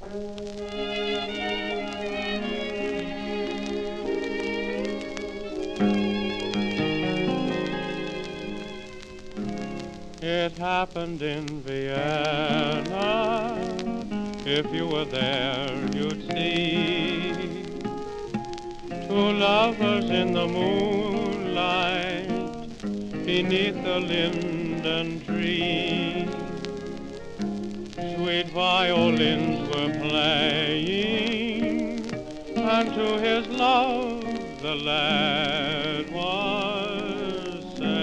It happened in Vienna. If you were there, you'd see two lovers in the moonlight beneath the linden tree. Sweet violins were playing, and to his love the lad was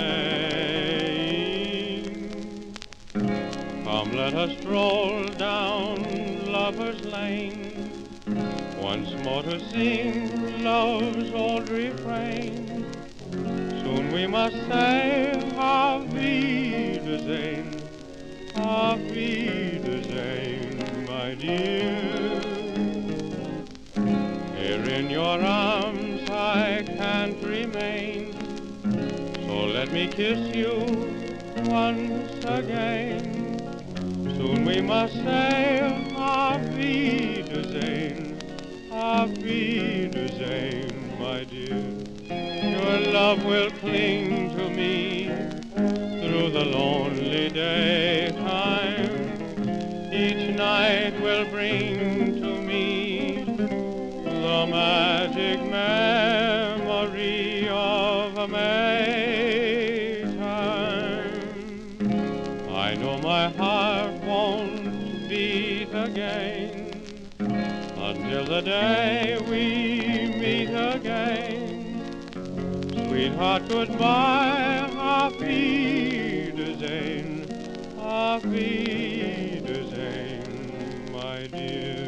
saying, "Come, let us stroll down Lover's Lane, once more to sing love's old refrain. Soon we must say Auf Wiedersehen, Auf Wiedersehen, my dear. Here in your arms I can't remain, so let me kiss you once again. Soon we must say Auf Wiedersehen, Auf Wiedersehen, my dear. Your love will cling to me through the lonely daytime. Each night will bring to me the magic memory of a Maytime. I know my heart won't beat again until the day we meet again. Sweetheart, goodbye, Auf Wiedersehen, Auf Wiedersehen, my dear.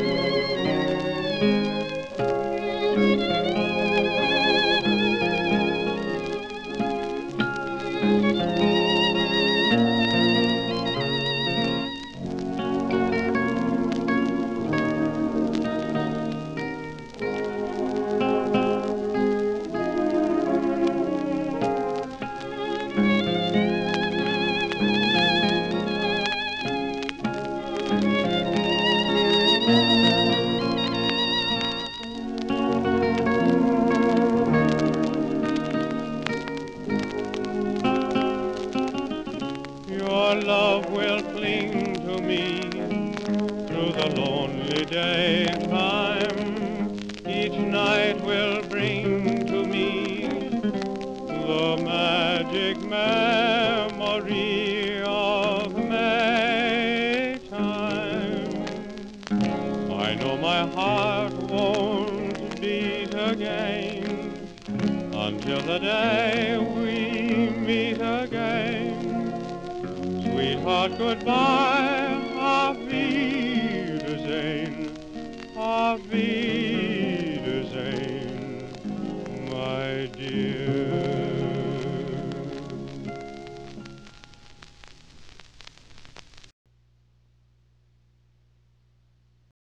Your love will cling to me through the lonely daytime. Each night will bring to me the magic memory of Maytime. I know my heart won't beat again until the day we meet again. Sweetheart, goodbye, Auf Wiedersehen, Auf Wiedersehen.